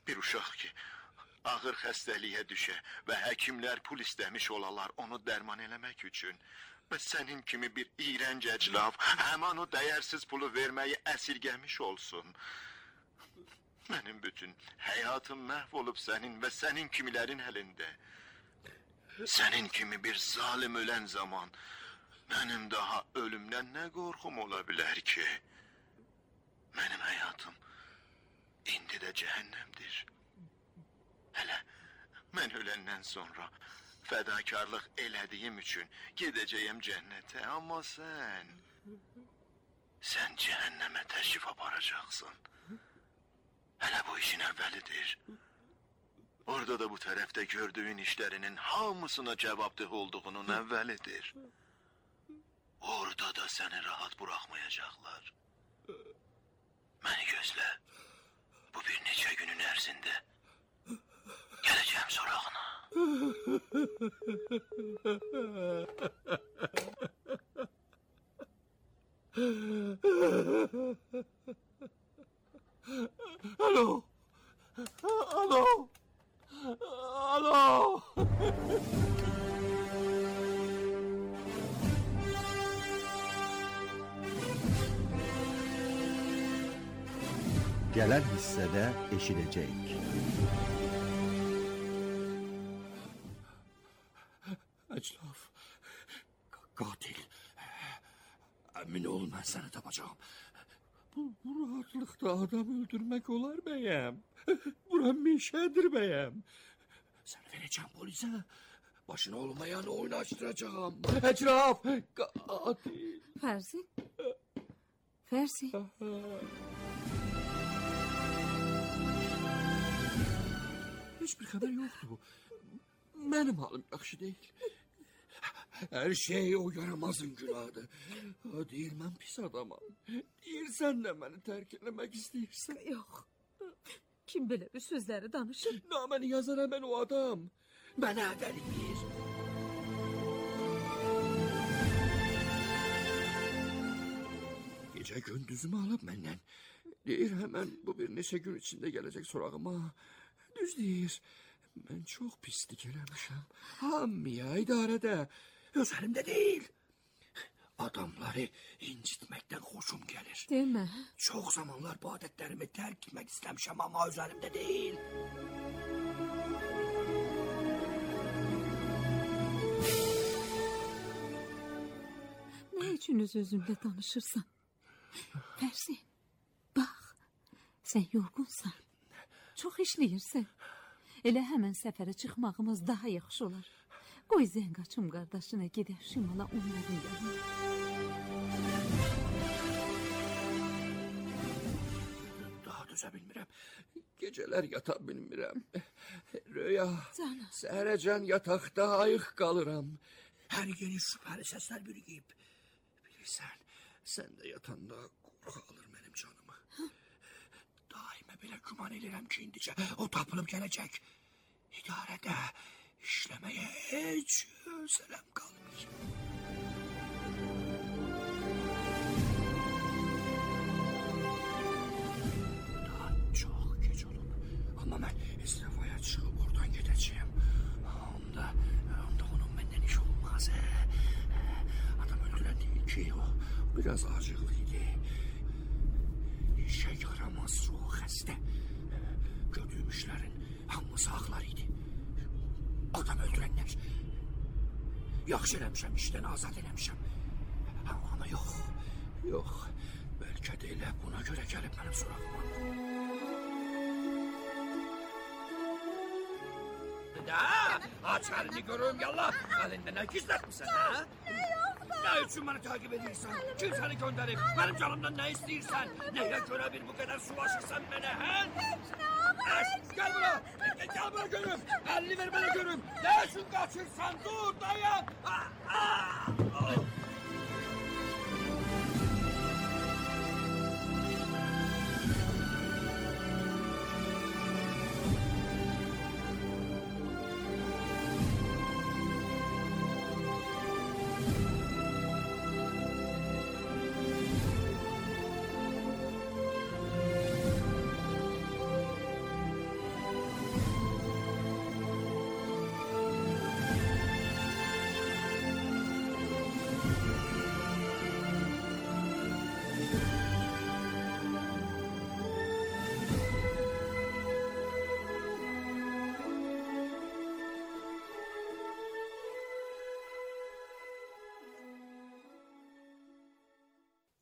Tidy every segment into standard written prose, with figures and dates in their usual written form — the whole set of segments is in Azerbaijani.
Bir uşaq ki, ağır xəstəliyə düşə və həkimlər pul istəmiş olalar onu dərman eləmək üçün. Və sənin kimi bir iyrənc əclaf həman o dəyərsiz pulu verməyi əsirgəmiş olsun. Mənim bütün həyatım məhv olub sənin və sənin kimilərin əlində. Sənin kimi bir zalim ölən zaman mənim daha ölümdən nə qorxum ola bilər ki? Mənim həyatım indi də cəhənnəmdir. Hələ mən öləndən sonra fədakarlıq elədiyim üçün gedəcəyəm cənnətə, amma sən cəhənnəmə təşrif aparacaqsın. Hələ bu işin əvvəlidir. Orada da bu tərəfdə gördüyün işlərinin hamısına cavabdeh olduğunun əvvəlidir. Orada da səni rahat buraxmayacaqlar. Məni gözlə. Bu bir neçə günün ərzində gələcəm sorağına. Alo. Alo. Alo. Gələn hissədə eşidəcəyik. Əclaf, qatil. Əmin ol, mən səni tapacağım. Bu rahatlıqda adam öldürmək olar bəyəm. Bura meşədir bəyəm. Səni verəcəm polisə. Başına olmayan oynaşdıracağım. Əclaf, qatil. Fərzi? Fərzi? Heç bir xəbər yoxdur. Mənim halım yaxşı deyil. Hər şey o yaramazın günahıdır. Deyir, mən pis adamam. Deyir, sən də məni tərk eləmək istəyirsən. Yox. Kim belə bir sözləri danışır? Naməni yazar həmən o adam. Mənə ədəliyir. Gecə gündüzümü alıb məndən. Deyir, həmən bu bir neçə gün içində gələcək sorağıma. Düz deyir. Mən çox pislik eləmişəm. Hamıya idarədə. Öz əlimdə deyil. Adamları incitməkdən xoşum gəlir. Demə. Çox zamanlar bu adətlərimi tərk etmək istəmişəm, amma öz əlimdə deyil. Nə üçün öz-özünlə danışırsan? Fərzi, bax, sən yorğunsan. Çox işləyirsən. Elə həmən səfərə çıxmağımız daha yaxşı olar. Qoy Zəngaçım qardaşına gedər şimala onların yanına. Daha dözə bilmirəm. Gecələr yata bilmirəm. Röya, səhərəcən yataqda ayıq qalıram. Hər yeni şübhəli səslər bürüyüb. Bilirsən, sən də yatanda qorxu alır mənim canımı. Daimə belə güman edirəm ki, indicə o tapılıb gələcək. İdarədə işləməyə heç özələm qalmayacaq. Daha çox gec olub. Amma mən istifaya çıxıb oradan gedəcəyim. Onda onun məndən iş olmaz. Adam öldürən deyil ki, o biraz acıqlı idi. İşə yaramaz ruh xəstə. Gördüyüm işlərin hamısı ağlar idi. Adam öldürənlər. Yaxşı eləmişəm, işdən azad eləmişəm. Amma yox. Bəlkə də elə buna görə gəlib mənim sorağıma. Aç əlini görüm, yallah. Əlində nə gizlətmirsən, hə? Nə üçün məni takip edirsən? Kim səni göndərib? Mənim canımdan nə istəyirsən? Nəyə görə bir bu qədər sulaşırsan mənə, hə? Heç nə olmaz. Gəl bura. Gəl bura görüm. Əlini ver mənə görüm. Nə üçün qaçırsan? Dur, dayan.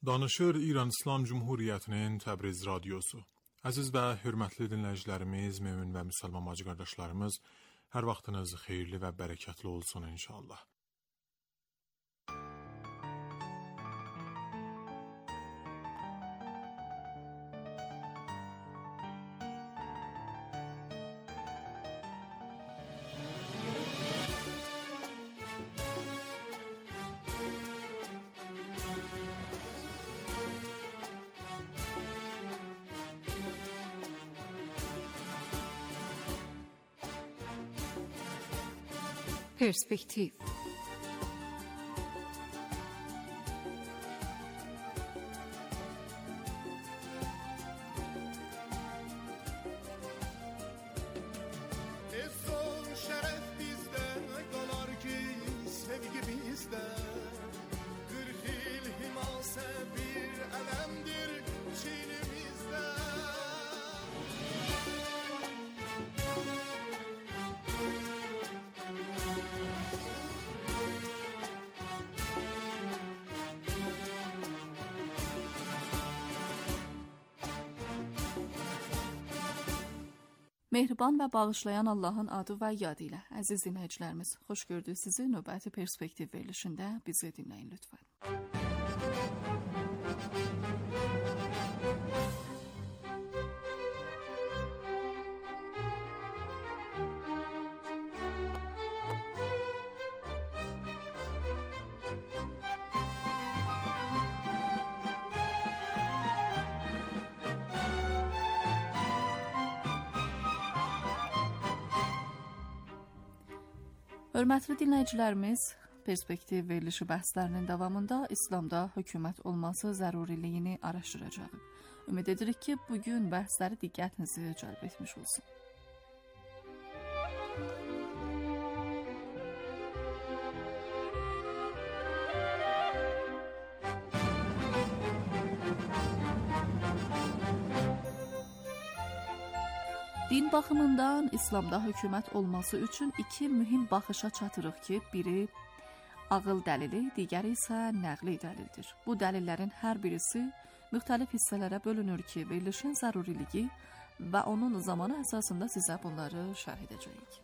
Danışır İran İslam Cumhuriyyətinin Təbriz radiosu. Əziz və hörmətli dinləyicilərimiz, mömin və müsəlman bacı qardaşlarımız, hər vaxtınız xeyirli və bərəkətli olsun inşallah. Perspektiv. Mehriban və bağışlayan Allahın adı və yadı ilə. Əziz dinləyicilərimiz, xoş gördük sizi. Növbəti Perspektiv verilişində bizi dinləyin lütfən. Hörmətli dinləyicilərimiz, Perspektiv verilişi bəhslərinin davamında İslamda hökumət olması zəruriliyini araşdıracağıq. Ümid edirik ki, bugün bəhsləri diqqətinizi cəlb etmiş olsun. Din baxımından İslamda hökumət olması üçün iki mühüm baxışa çatırıq ki, biri ağıl dəlili, digəri isə nəqli dəlildir. Bu dəlillərin hər birisi müxtəlif hissələrə bölünür ki, verilişin zəruriliyi və onun zamanı əsasında sizə bunları şərh edəcəyik.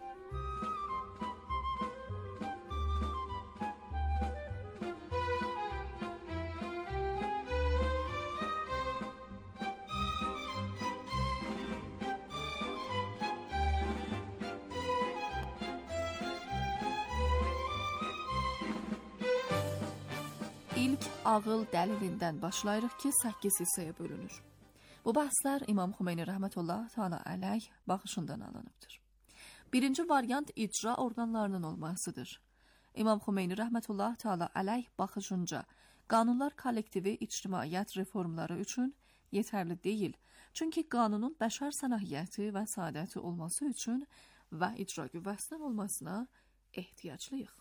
İlk ağıl dəlilindən başlayırıq ki, 8 hissəyə bölünür. Bu bəhslər İmam Xümeyni rəhmətullah təala əleyh baxışından alınıbdır. Birinci variant icra orqanlarının olmasıdır. İmam Xümeyni rəhmətullah təala əleyh baxışınca qanunlar kollektivi ictimaiyyət reformları üçün yetərli deyil. Çünki qanunun bəşər səlahiyyəti və saadəti olması üçün və icra qüvvəsinin olmasına ehtiyaclıyıq.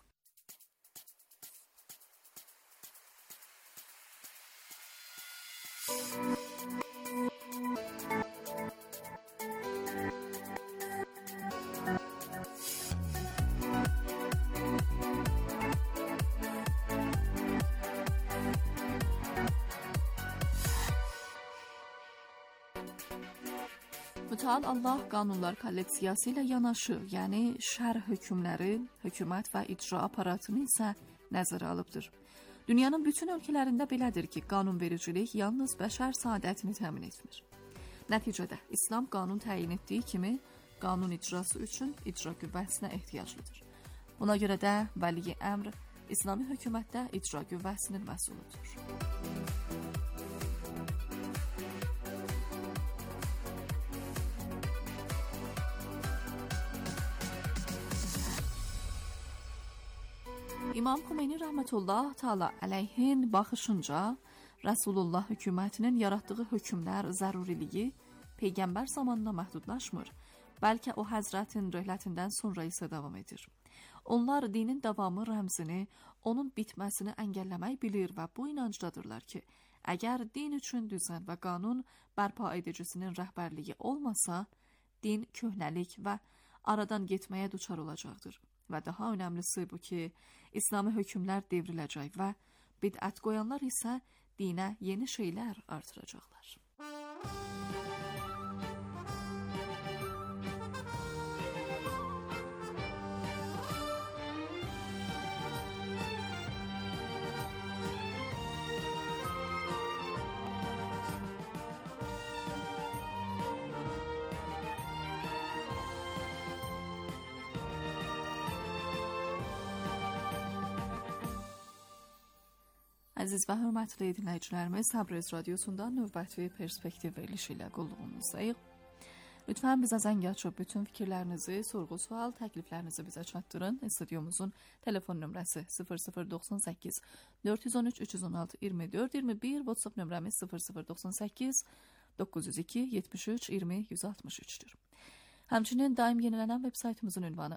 Mütəal Allah qanunlar kolleksiyası ilə yanaşı, yəni şər hökmləri, hökumət və icra aparatını isə nəzərə alıbdır. Dünyanın bütün ölkələrində belədir ki, qanunvericilik yalnız bəşər saadətini təmin etmir. Nəticədə İslam qanun təyin etdiyi kimi qanun icrası üçün icra qüvvəsinə ehtiyaclıdır. Buna görə də vəli əmr İslami hökumətdə icra qüvvəsinin məsuludur. İmam Xümeyni rəhmətullah təala əleyhin baxışınca Rasulullah hökumətinin yaratdığı hökmlər zəruriliyi Peyğəmbər zamanına məhdudlaşmır, bəlkə o həzrətin rəhlətindən sonra isə davam edir. Onlar dinin davamı rəmzini, onun bitməsini əngəlləmək bilir və bu inancdadırlar ki, əgər din üçün düzən və qanun bərpa edicisinin rəhbərliyi olmasa, din köhnəlik və aradan getməyə duçar olacaqdır. Və daha önəmlisi bu ki, İslami hökmlər devriləcək və bidət qoyanlar isə dinə yeni şeylər artıracaqlar. Əziz və hörmətli dinləyicilərimiz, Təbriz radiosunda növbəti perspektiv verilişi ilə qulluğumuzdayıq. Lütfən bizə zəng açıb bütün fikirlərinizi, sorğu, sual, təkliflərinizi bizə çatdırın. Studiomuzun telefon nömrəsi 0098 413 316 24 21, WhatsApp nömrəmiz 0098 902 73 20 163'dür. Həmçinin daim yenilənən veb saytımızın ünvanı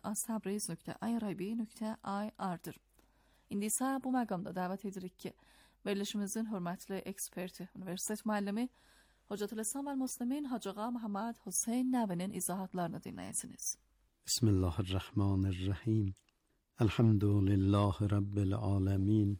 astabriz.irib.ir-dir. İndi isə bu məqamda dəvət edirik ki, verilişimizin hörmətli eksperti, universitet müəllimi Hocatül-İslam əl-Muslimin Hacı Ağa Məhəmməd Hüseyn Nəvinin izahatlarını dinləyəsiniz. Bismillahirrahmanirrahim. Elhamdülillahi Rabbil aləmin.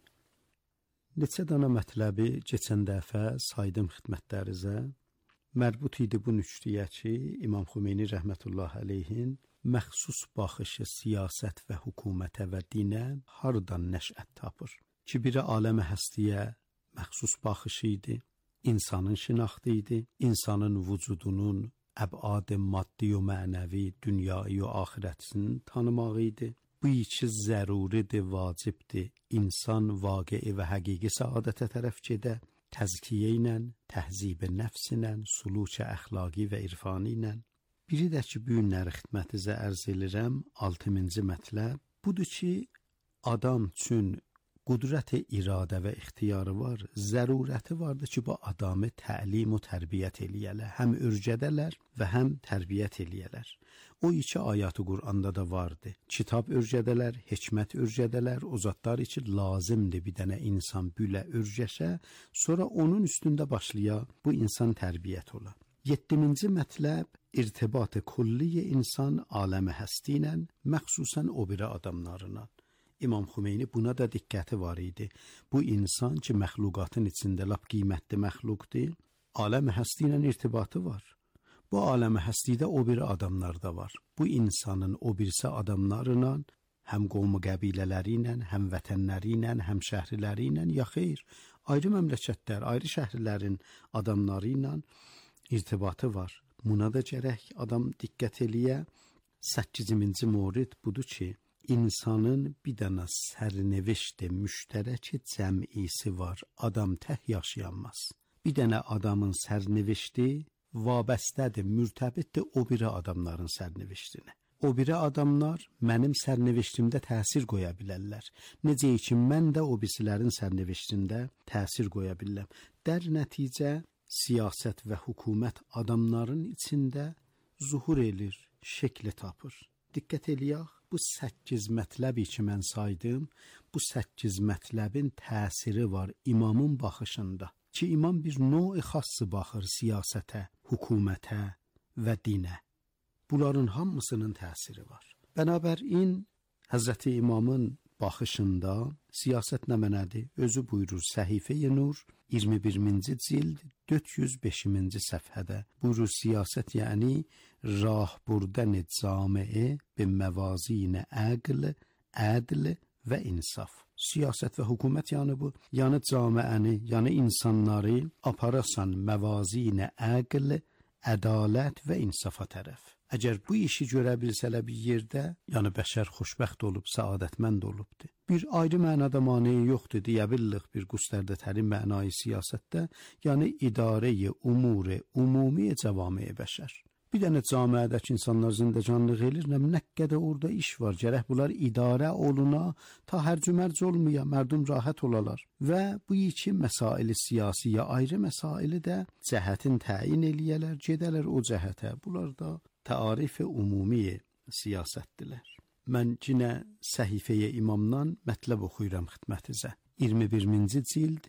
Neçə dana mətləbi keçən dəfə saydım xidmətlərinizə. Mərbut idi bu nüktəyə ki, İmam Xümeyni rəhmətullah əleyhin məxsus baxışı siyasət və hökumətə və dinə hardan nəşət tapır? Ki, biri aləmə həstiyə məxsus baxışı idi, insanın şinaxtı idi, insanın vücudunun əbad-ı maddi və mənəvi, dünyayı və axirətini tanımaq idi. Bu iki zəruridir, vacibdir. İnsan vaqei və həqiqi səadətə tərəf gedə, təzkiyə ilə, təhzib-i nəfs ilə, suluç-i əxlaqi və irfani ilə. Biri də ki, bu günləri xidmətinizə ərz edirəm, 6-cı mətləb. Budur ki, adam üçün qudrət-i iradə və ixtiyarı var, zərurəti vardır ki, bu adamı təlim və tərbiyyət eləyələr. Həm örgədələr və həm tərbiyyət eləyələr. O iki ayatı Qur'anda da vardı. Kitab örgədələr, hikmət örgədələr, o zatlar için lazımdır bir dənə insan bülə örgəşə, sonra onun üstündə başlaya bu insan tərbiyyət ola. 7-ci mətləb, irtibat-ı kulli insan aləmi həsti ilə, məxsusən o biri adamlarına. İmam Xümeyni buna da diqqəti var idi. Bu insan ki, məxluqatın içində lap qiymətli məxluqdur, aləmi həsti ilə irtibatı var. Bu aləmi həstidə o biri adamlar da var. Bu insanın o birisi adamlarla, həm qovmu qəbilələri ilə, həm vətənləri ilə, həm şəhriləri ilə, ya xeyr, ayrı məmləkətlər, ayrı şəhrilərin adamları ilə irtibatı var. Buna da gərək adam diqqət eləyə. 8-ci morid budur ki, insanın bir dənə sərnevişdə müştərək cəmisi var. Adam tək yaşayanmaz. Bir dənə adamın sərnevişdi vabəstədir, mürtəbitdir o biri adamların sərnevişdinə. O biri adamlar mənim sərnevişdimdə təsir qoya bilərlər. Necə ki, mən də o birisilərin sərnevişdində təsir qoya bilirəm. Dər nəticə siyasət və hökumət adamların içində zuhur edir, şəkli tapır. Diqqət eləyək, bu 8 mətləbi ki mən saydım, bu 8 mətləbin təsiri var imamın baxışında. Ki imam bir növ xası baxır siyasətə, hökumətə və dinə. Bunların hamısının təsiri var. Bənabərin Həzrəti İmamın baxışında siyasət nə mənədir? Özü buyurur Səhifə-i Nur 21-ci cild 405-ci səfhədə. Buyurur siyasət yəni rahburdan camiə bi məvazin əql, ədl və insaf. Siyasət və hökumət yəni bu, yəni camiəni, yəni insanları aparasan məvazin əql, ədalət və insafa tərəf. Əgər bu işi görə bilsələ bir yerdə, yəni bəşər xoşbəxt olub, səadətmənd olubdur. Bir ayrı mənada maneyi yoxdur, deyə billik bir qüstərdə tərin mənayı siyasətdə, yəni idarə-i umur-i umumi cəvami bəşər. Bir dənə camiədəki insanlar zindəcanlıq elir, nə qədər orada iş var, gərək bunlar idarə oluna, ta hərcümərc olmaya, mərdum rahat olalar. Və bu iki məsaili siyasiyə ayrı məsaili də cəhətin təyin eləyələr, gedələr o cəhətə. Bunlar da təarif-i umumi siyasətdilər. Mən yenə Səhifə-i İmamdan mətləb oxuyuram xidmətinizə. 21-ci cild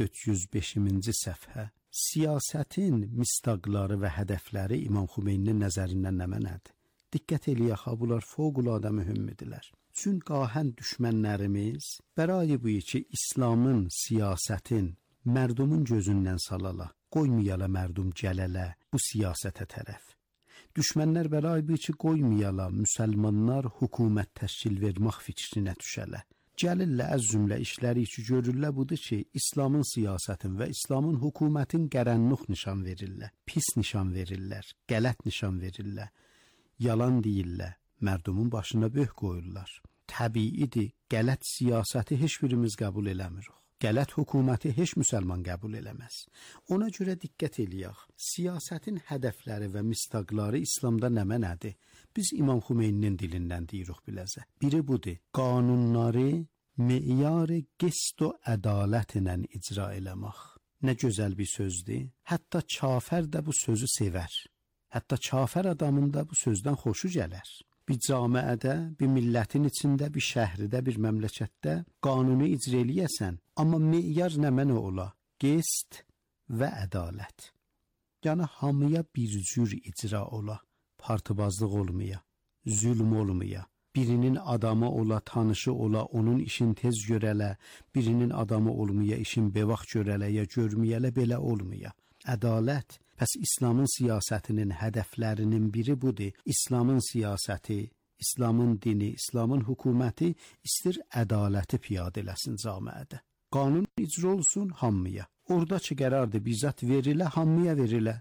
405-ci səfhə. Siyasətin mistaqları və hədəfləri İmam Xümeyninin nəzərindən nə mənədir? Diqqət eləyək, bunlar fövqəladə mühümdülər. Çünki qahən düşmənlərimiz bərayi bu ki, İslamın siyasətin mərdumun gözündən salala, qoymayala mərdum gələlə bu siyasətə tərəf. Düşmənlər bəraybi ki, qoymayala müsəlmanlar hökumət təşkil vermək fikrinə düşələ. Gəlirlə əzzümlə işləri ki, görürlə budur ki, İslamın siyasətin və İslamın hökumətin qərənnuq nişan verirlər, pis nişan verirlər, qələt nişan verirlər, yalan deyirlər, mərdumun başına böh qoyurlar. Təbiidir, qələt siyasəti heç birimiz qəbul eləmirik. Qələt hökuməti heç müsəlman qəbul eləməz. Ona görə diqqət eləyək. Siyasətin hədəfləri və mistaqları İslamda nədir? Biz İmam Xumeyninin dilindən deyirik biləzə. Biri budur, qanunları meyar qist və ədalətlə icra eləmək. Nə gözəl bir sözdür. Hətta kafir də bu sözü sevər. Hətta kafir adamın da bu sözdən xoşu gələr. Bir camiədə, bir millətin içində, bir şəhərdə, bir məmləkətdə qanunu icra eləyəsən, amma meyar nə ola? Qist və ədalət. Yəni hamıya bir cür icra ola, partibazlıq olmaya, zülm olmaya. Birinin adamı ola, tanışı ola, onun işin tez görələ, birinin adamı olmaya, işin bevaq görələ, ya görməyələ belə olmaya. Ədalət. Pəs İslamın siyasətinin hədəflərinin biri budur. İslamın siyasəti, İslamın dini, İslamın hökuməti istir ədaləti piyadə eləsin camiədə. Qanun icra olsun hamıya. Oradakı qərardır bizzat verilə, hamıya verilə.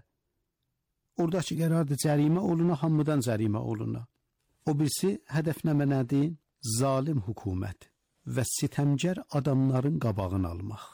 Oradakı qərardır cərimə oluna, hamıdan cərimə oluna. O birisi hədəf nədir? Zalim hökumət və sitəmgər adamların qabağını almaq.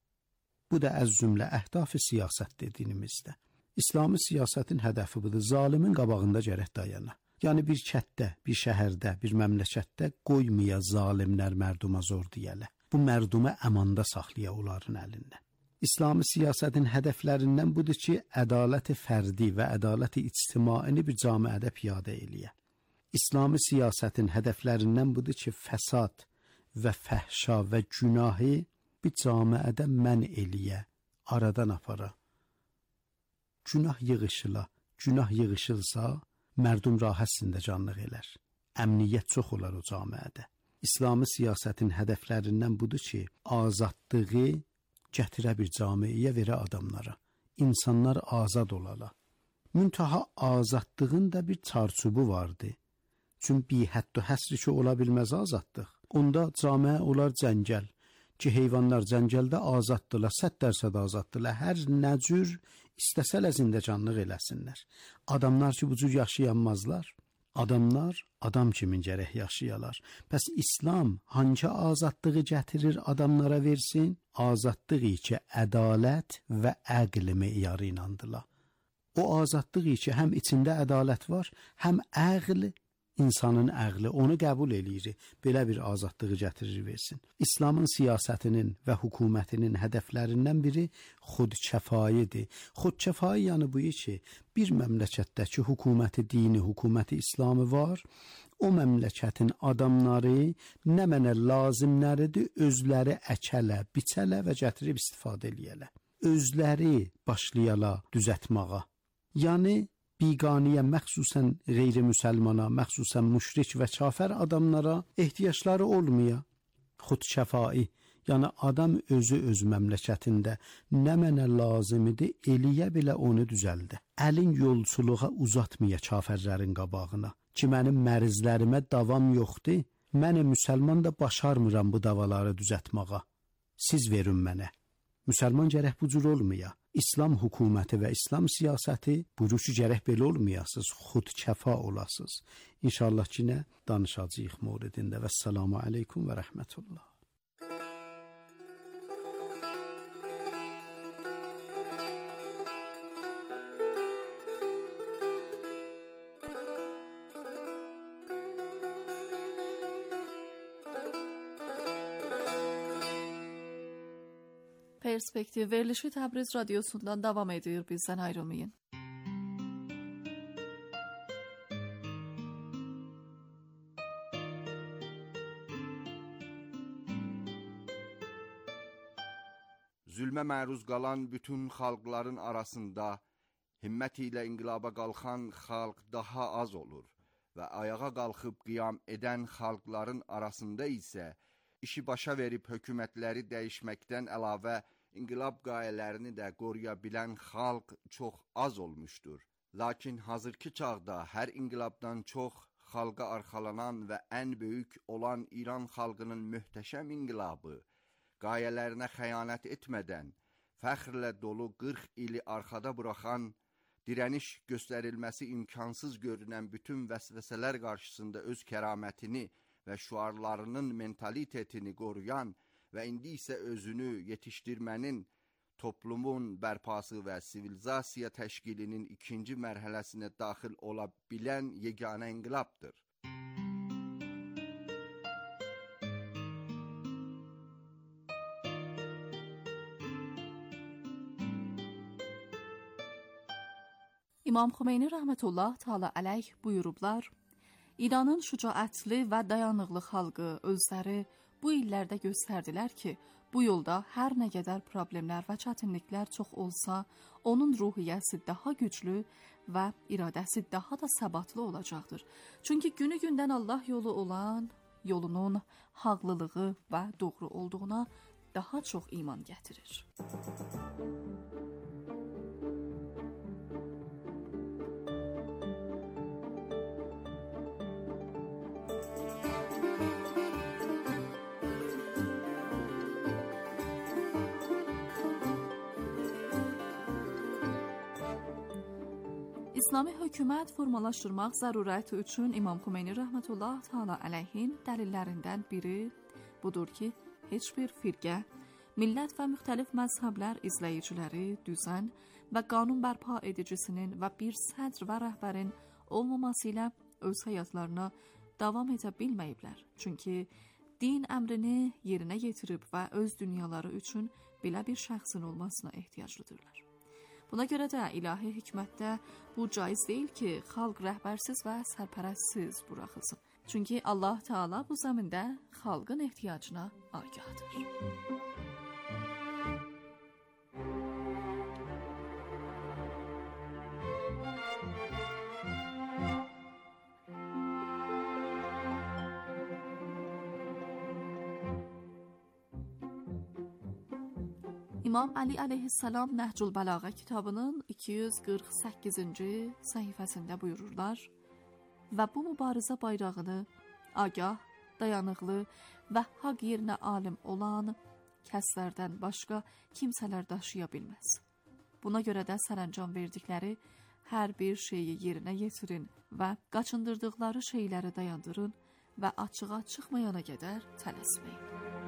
Bu da əz cümlə əhdaf-ı siyasət dediyimizdə. İslami siyasətin hədəfi budur, zalimin qabağında gərək dayana. Yəni bir kətdə, bir şəhərdə, bir məmləkətdə qoymaya zalimlər mərduma zor deyələ. Bu mərduma əmanda saxlaya onların əlindən. İslami siyasətin hədəflərindən budur ki, ədalət-i fərdi və ədalət-i ictimaini bir camiədə piyadə eləyə. İslami siyasətin hədəflərindən budur ki, fəsad və fəhşa və günahı bir camiədə mən eləyə, aradan apara. Günah yığışılsa, mərdum rahəsində canlıq elər. Əmniyyət çox olar o camiədə. İslami siyasətin hədəflərindən budur ki, azadlığı gətirə bir camiəyə verə adamlara. İnsanlar azad olala. Müntaha azadlığın da bir çarçubu vardı. Çünki bir hədd və həsri ki, ola bilməz azadlıq. Onda camiə olar cəngəl. Ki, heyvanlar cəngəldə azaddırlar, 100% azaddırlar. Hər nə cür istəsələ zindəcanlıq eləsinlər. Adamlar ki, bu cür yaşayanmazlar. Adamlar adam kimin gərək yaşayalar. Pəs İslam hangi azadlığı gətirir adamlara versin? Azadlığı ki, ədalət və əql meyarı inandılar. O azadlığı ki, həm içində ədalət var, həm əql, insanın əqli, onu qəbul eləyir, belə bir azadlığı gətirir versin. İslamın siyasətinin və hökumətinin hədəflərindən biri xudkəfayidir. Xudkəfayi yəni bu ki, bir məmləkətdəki hökuməti dini, hökuməti İslamı var, o məmləkətin adamları nə mənə lazımləridir, özləri əkələ, biçələ və gətirib istifadə eləyələ. Özləri başlayala düzətməğa. Yəni, biqaniyə, məxsusən qeyri-müsəlmana, məxsusən müşrik və kafir adamlara ehtiyacları olmaya. Xudkəfai, yəni adam özü öz məmləkətində nə mənə lazımıdır, eləyə belə onu düzəldə. Əlin yolçuluğa uzatmaya kafirlərin qabağına. Ki, mənim mərizlərimə davam yoxdur, mən müsəlman da başarmıram bu davaları düzətməğa. Siz verin mənə. Müsəlman gərək bu cür olmaya. İslam hökuməti və İslam siyasəti buyurur ki, gərək belə olmayasınız, xudkəfa olasınız. İnşallah ki, nə danışacağıq mövridində. Vəssalamu aleykum və rəhmətullah. Perspektiv verilişi Təbriz radyosundan davam edir. Bizdən ayrılmayın. Zülmə məruz qalan bütün xalqların arasında himməti ilə inqilaba qalxan xalq daha az olur və ayağa qalxıb qiyam edən xalqların arasında isə işi başa verib hökumətləri dəyişməkdən əlavə inqilab qayələrini də qoruya bilən xalq çox az olmuşdur. Lakin hazırki çağda hər inqilabdan çox xalqa arxalanan və ən böyük olan İran xalqının möhtəşəm inqilabı, qayələrinə xəyanət etmədən, fəxrlə dolu 40 ili arxada buraxan, dirəniş göstərilməsi imkansız görünən bütün vəsvəsələr qarşısında öz kəramətini və şüarlarının mentalitetini qoruyan və indi isə özünü yetişdirmənin, toplumun bərpası və sivilizasiya təşkilinin ikinci mərhələsinə daxil ola bilən yeganə inqilabdır. İmam Xomeyni rəhmətullah təala əleyh buyurublar, İranın şücaətli və dayanıqlı xalqı özləri bu illərdə göstərdilər ki, bu yolda hər nə qədər problemlər və çətinliklər çox olsa, onun ruhiyyəsi daha güclü və iradəsi daha da səbatlı olacaqdır. Çünki günü-gündən Allah yolu olan, yolunun haqlılığı və doğru olduğuna daha çox iman gətirir. İslami hökumət formalaşdırmaq zərurəti üçün İmam Xomeyni rəhmətullah təala əleyhin dəlillərindən biri budur ki, heç bir firqə, millət və müxtəlif məzhəblər izləyiciləri, düzən və qanun bərpa edicisinin və bir sədr və rəhbərin olmaması ilə öz həyatlarına davam edə bilməyiblər. Çünki din əmrini yerinə yetirib və öz dünyaları üçün belə bir şəxsin olmasına ehtiyaclıdırlar. Buna görə də ilahi hikmətdə bu caiz deyil ki, xalq rəhbərsiz və sərpərəstsiz buraxılsın. Çünki Allah Teala bu zəmində xalqın ehtiyacına agahdır. İmam Ali əleyhissalam Nəhcül Bəlağə kitabının 248-ci səhifəsində buyururlar və bu mübarizə bayrağını agah, dayanıqlı və haqq yerinə alim olan kəslərdən başqa kimsələr daşıya bilməz. Buna görə də sərəncam verdikləri hər bir şeyi yerinə yetirin və qaçındırdıqları şeyləri dayandırın və açığa çıxmayana qədər tələsməyin.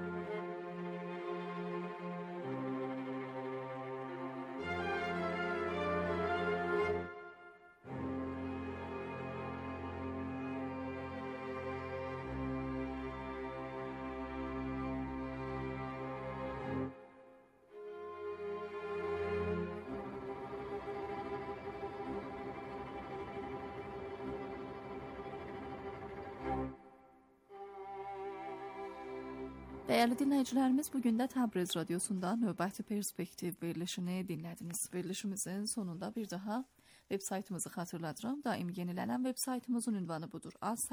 Dəyərli dinləyicilərimiz, bugün də Təbriz Radiosunda növbəti perspektiv verilişini dinlədiniz. Verilişimizin sonunda bir daha web saytımızı xatırladıram. Daim yenilənən web saytımızın ünvanı budur.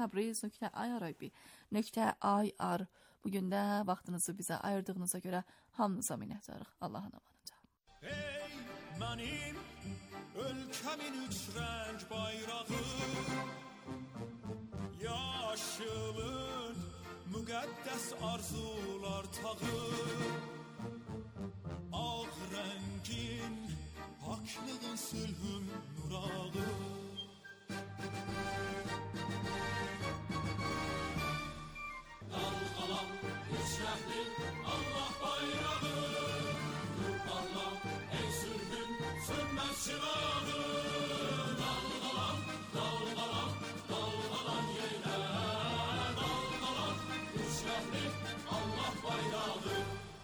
aztabriz.irib.ir. Bugün də vaxtınızı bizə ayırdığınıza görə hamınıza minnətdarıq. Allah'a emanet. Ey mənim ölkəmin üç rəng bayrağı, yaşılın müqəddəs arzular tağı, ağ rəngin haklığın sülhün nurağı. Dalğalan üç rəngli Allah bayrağı, nur parla ey sülhün sönməz çırağı. Dalğalan, dalğalan, dalğalan yeylə, dalğalan üç rəngli Allah bayrağı.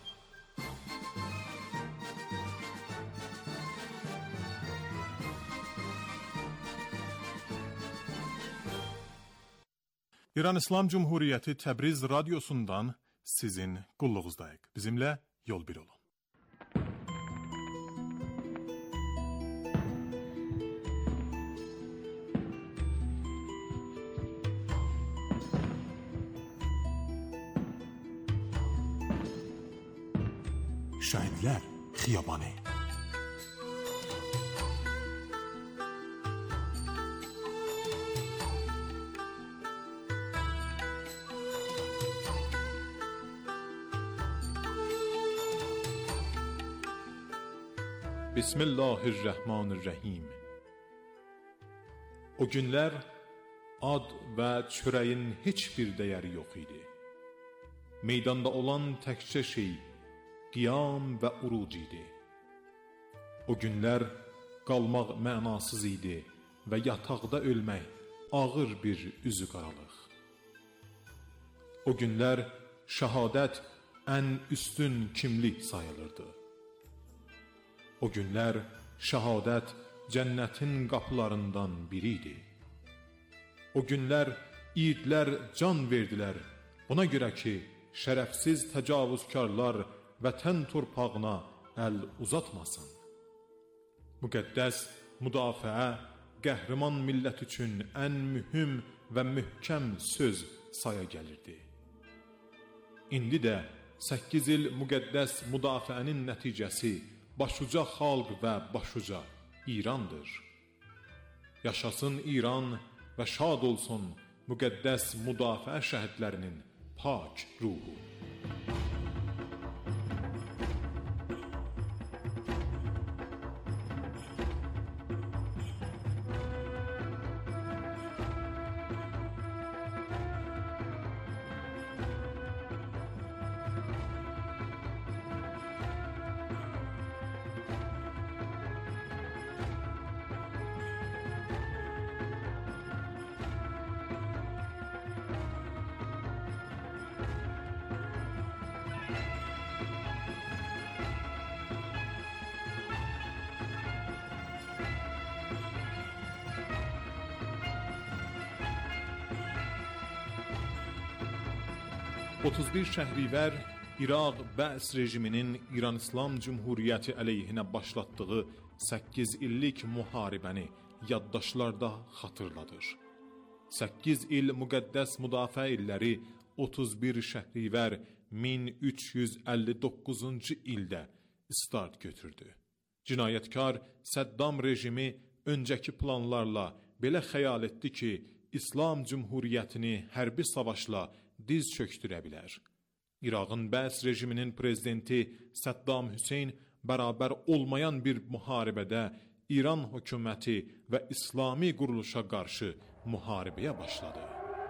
İran İslam Cumhuriyeti Təbriz Radyosundan sizin qulluğuzdayıq. Bizimlə yol bir olun. Şəhidlər خیابانی. Bismillahirrahmanirrahim. O günlər ad və çörəyin heç bir dəyəri yox idi. Meydanda olan təkcə şey qiyam və uruc idi. O günlər qalmaq mənasız idi və yataqda ölmək ağır bir üzü qaralıq. O günlər şəhadət ən üstün kimlik sayılırdı. O günlər şəhadət cənnətin qapılarından biri idi. O günlər yiğitlər can verdilər, buna görə ki, şərəfsiz təcavüzkarlar vətən torpağına əl uzatmasın. Müqəddəs müdafiə qəhrəman millət üçün ən mühüm və möhkəm söz saya gəlirdi. İndi də 8 il müqəddəs müdafiənin nəticəsi başuca xalq və başuca İrandır. Yaşasın İran və şad olsun müqəddəs müdafiə şəhidlərinin pak ruhu. 31 Şəhrivər İraq Bəs rejiminin İran İslam Cümhuriyyəti əleyhinə başlatdığı 8 illik müharibəni yaddaşlarda xatırladır. 8 il müqəddəs müdafiə illəri 31 Şəhrivər 1359-cu ildə start götürdü. Cinayətkar Səddam rejimi öncəki planlarla belə xəyal etdi ki, İslam Cümhuriyyətini hərbi savaşla diz çöktürə bilər. İraqın Bəs rejiminin prezidenti Səddam Hüseyn bərabər olmayan bir müharibədə İran hökuməti və İslami quruluşa qarşı müharibəyə başladı.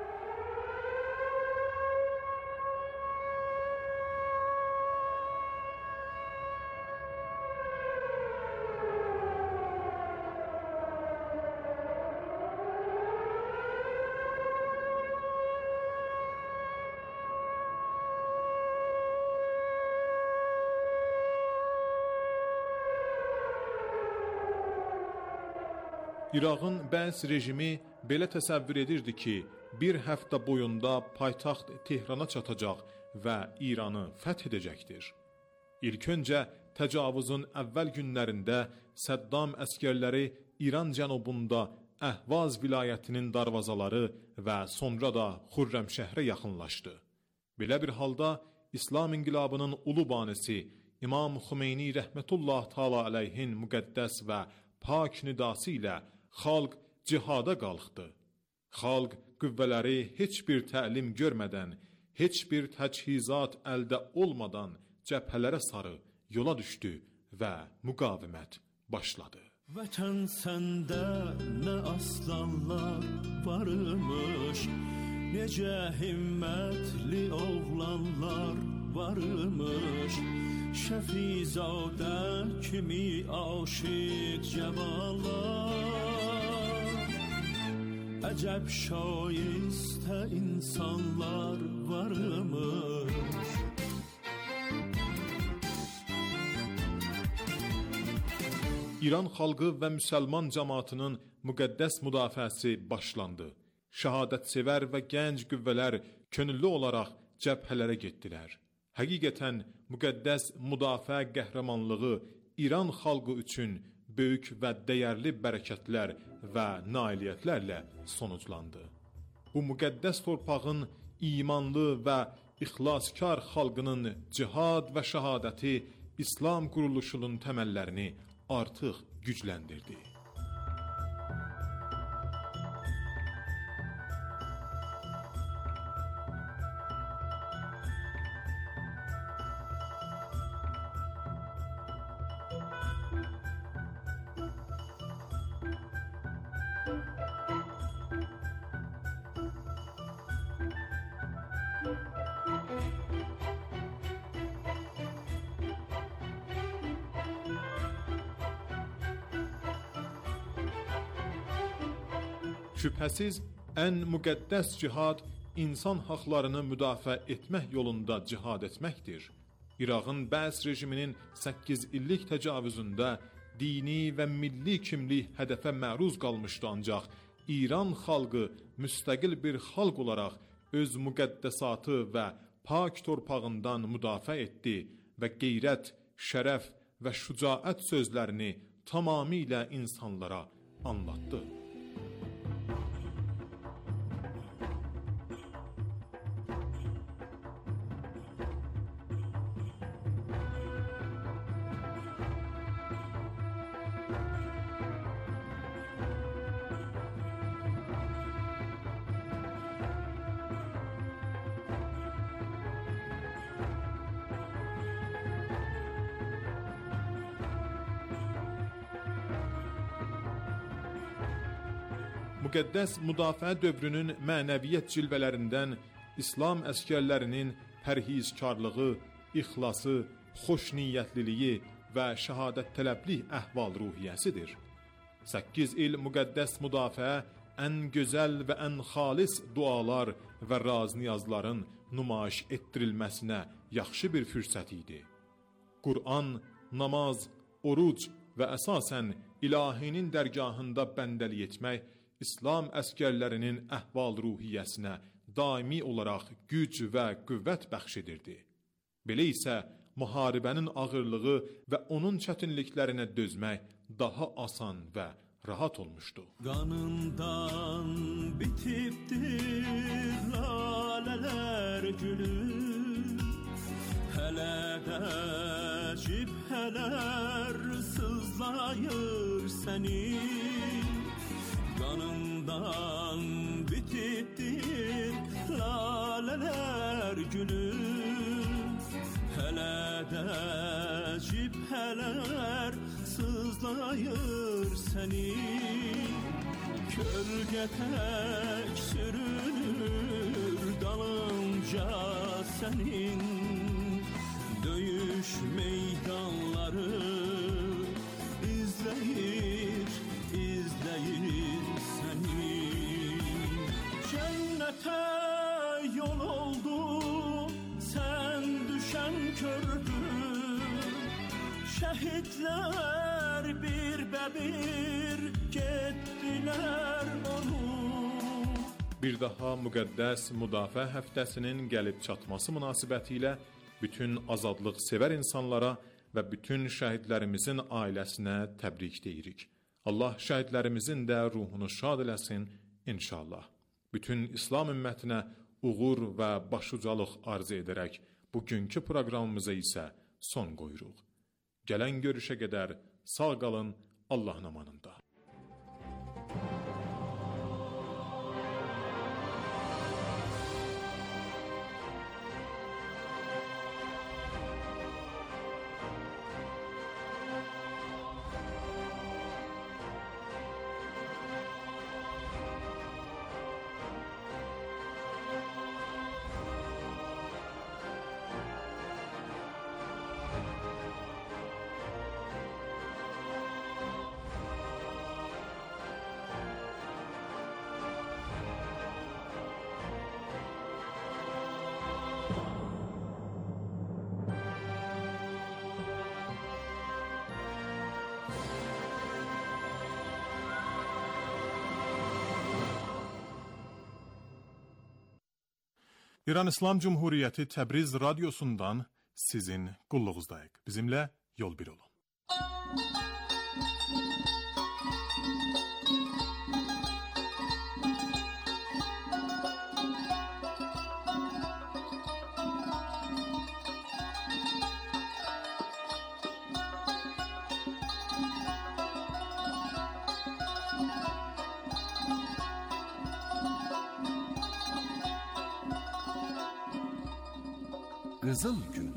İraqın Bəs rejimi belə təsəvvür edirdi ki, bir həftə boyunda paytaxt Tehrana çatacaq və İranı fəth edəcəkdir. İlk öncə təcavüzün əvvəl günlərində Səddam əskərləri İran cənubunda Əhvaz vilayətinin darvazaları və sonra da Xürrəmşəhrə yaxınlaşdı. Belə bir halda İslam inqilabının ulu banisi İmam Xümeyni rəhmətullah təala əleyhin müqəddəs və pak nidası ilə xalq cihada qalxdı. Xalq qüvvələri heç bir təlim görmədən, heç bir təchizat əldə olmadan cəbhələrə sarı yola düşdü və müqavimət başladı. Vətən səndə nə aslanlar varmış, necə himmətli oğlanlar varmış, Şəfizadə kimi aşiq cəvallar, əcəb şayistə insanlar varmış. İran xalqı və müsəlman cəmaatının müqəddəs müdafiəsi başlandı. Şəhadətsevər və gənc qüvvələr könüllü olaraq cəbhələrə getdilər. Həqiqətən müqəddəs müdafiə qəhrəmanlığı İran xalqı üçün böyük və dəyərli bərəkətlər və nailiyyətlərlə sonuclandı. Bu müqəddəs torpağın imanlı və ixlaskar xalqının cihad və şəhadəti İslam quruluşunun təməllərini artıq gücləndirdi. Şübhəsiz, ən müqəddəs cihad insan haqlarını müdafiə etmək yolunda cihad etməkdir. İraqın Bəs rejiminin 8 illik təcavüzündə dini və milli kimlik hədəfə məruz qalmışdı, ancaq İran xalqı müstəqil bir xalq olaraq öz müqəddəsatı və pak torpağından müdafiə etdi və qeyrət, şərəf və şücaət sözlərini tamamilə insanlara anlattı. Müqəddəs müdafiə dövrünün mənəviyyət cilvələrindən İslam əskərlərinin pərhizkarlığı, ixlası, xoşniyyətliliyi və şəhadət tələblik əhval-ruhiyyəsidir. 8 il müqəddəs müdafiə ən gözəl və ən xalis dualar və raz-niyazların nümayiş etdirilməsinə yaxşı bir fürsət idi. Qur'an, namaz, oruc və əsasən ilahinin dərgahında bəndəlik etmək İslam əskərlərinin əhval-ruhiyyəsinə daimi olaraq güc və qüvvət bəxş edirdi. Belə isə müharibənin ağırlığı və onun çətinliklərinə dözmək daha asan və rahat olmuşdu. Qanından bitibdir lalələr gülü, hələ də cibhələr sızlayır səni. Qanından bitibdir lalələr gülü, hələ də cibhələr sızlayır səni. Kölgə tək sürünür dalınca sənin, döyüş meydanları izləyir səni. Cənnətə yol oldu, sən düşən kördün. Şəhidlər bir-bə-bir getdilər onu. Bir daha müqəddəs müdafiə həftəsinin gəlib çatması münasibətilə bütün azadlıq sevər insanlara və bütün şəhidlərimizin ailəsinə təbrik deyirik. Allah şəhidlərimizin də ruhunu şad eləsin inşallah. Bütün İslam ümmətinə uğur və başucalıq arzu edərək bugünkü proqramımıza isə son qoyuruq. Gələn görüşə qədər sağ qalın, Allahın amanında. İran İslam Cumhuriyeti Təbriz radyosundan sizin qulluğuzdayıq. Bizimlə yol bir olun. Qızıl Gül.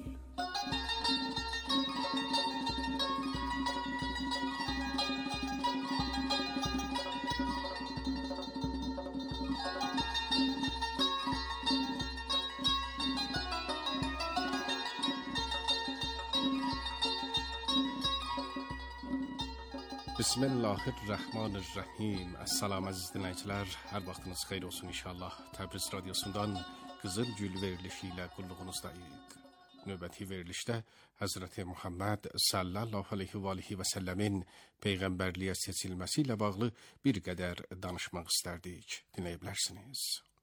Bismillahirrahmanirrahim. Assalamu əziz dinləyicilər, hər vaxtınız xeyir olsun inşallah. Təbriz radiosundan Qızıl Gül verilişi ilə qulluğunuzdayıq. Növbəti verilişdə Həzrəti Muhammed sallallahu aleyhi və səlləmin peyğəmbərliyə seçilməsi ilə bağlı bir qədər danışmaq istərdik. Dinləyə bilərsiniz.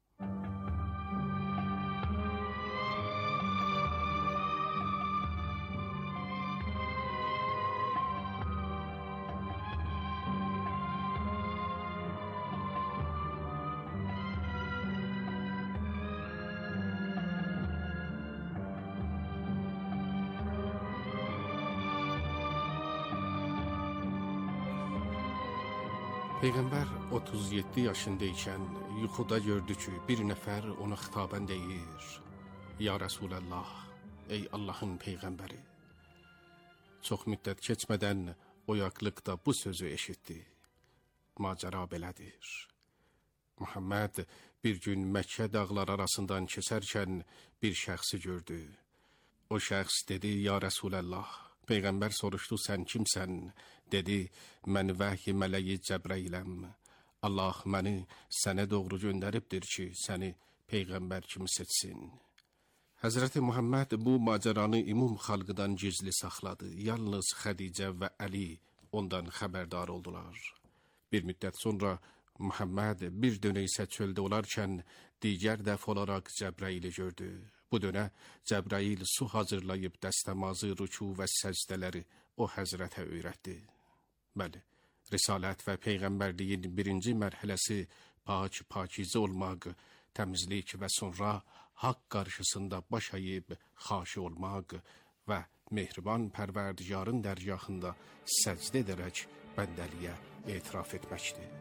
Peyğəmbər 37 yaşındaykən yuxuda gördü ki, bir nəfər ona xitabən deyir: Ya Rasulallah, ey Allahın Peyğəmbəri. Çox müddət keçmədən oyaqlıqda bu sözü eşitdi. Macəra belədir. Muhammed bir gün Məkkə dağlar arasından keçərkən bir şəxsi gördü. O şəxs dedi: Ya Rasulallah. Peyğəmbər soruşdu: sən kimsən? Dedi: mən vəhy mələyi Cəbrailəm. Allah məni sənə doğru göndəribdir ki, səni Peyğəmbər kimi seçsin. Həzrəti Muhammed bu macəranı ümum xalqdan gizli saxladı. Yalnız Xədicə və Əli ondan xəbərdar oldular. Bir müddət sonra Muhammed bir dönə isə çöldə olarkən digər dəf olaraq Cəbraili gördü. Bu dönə Cəbrail su hazırlayıb dəstəmazı, rüku və səcdələri o həzrətə öyrətdi. Bəli, risalət və peyğəmbərliyin birinci mərhələsi pakizə olmaq, təmizlik və sonra haqq qarşısında baş əyib xaşi olmaq və mehriban pərverdigarın dərgahında səcdə edərək bəndəliyə etiraf etməkdir.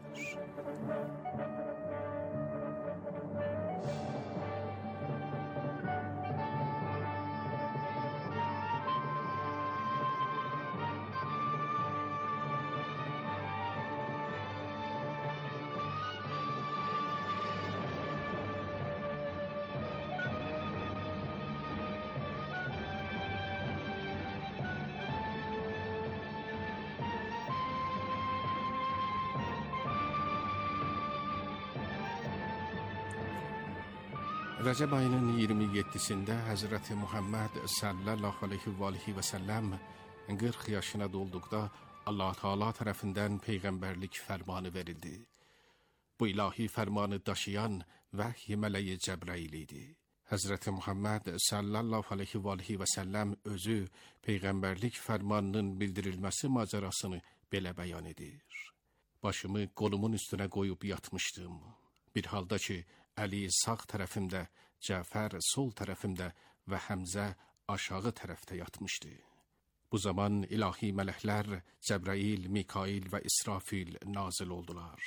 Rəcəb ayının 27-sində Həzrəti Muhammed sallallahu aleyhi və səlləm 40 yaşına dolduqda Allah Teala tərəfindən peyğəmbərlik fərmanı verildi. Bu ilahi fərmanı daşıyan vəhy mələyi Cəbrail idi. Həzrəti Muhammed sallallahu aleyhi və səlləm özü peyğəmbərlik fərmanının bildirilməsi macərasını belə bəyan edir. Başımı qolumun üstünə qoyub yatmışdım. Bir halda ki, Əli sağ tərəfimdə, Cəfər sol tərəfimdə və Həmzə aşağı tərəfdə yatmışdı. Bu zaman ilahi mələklər Cəbrail, Mikail və İsrafil nazil oldular.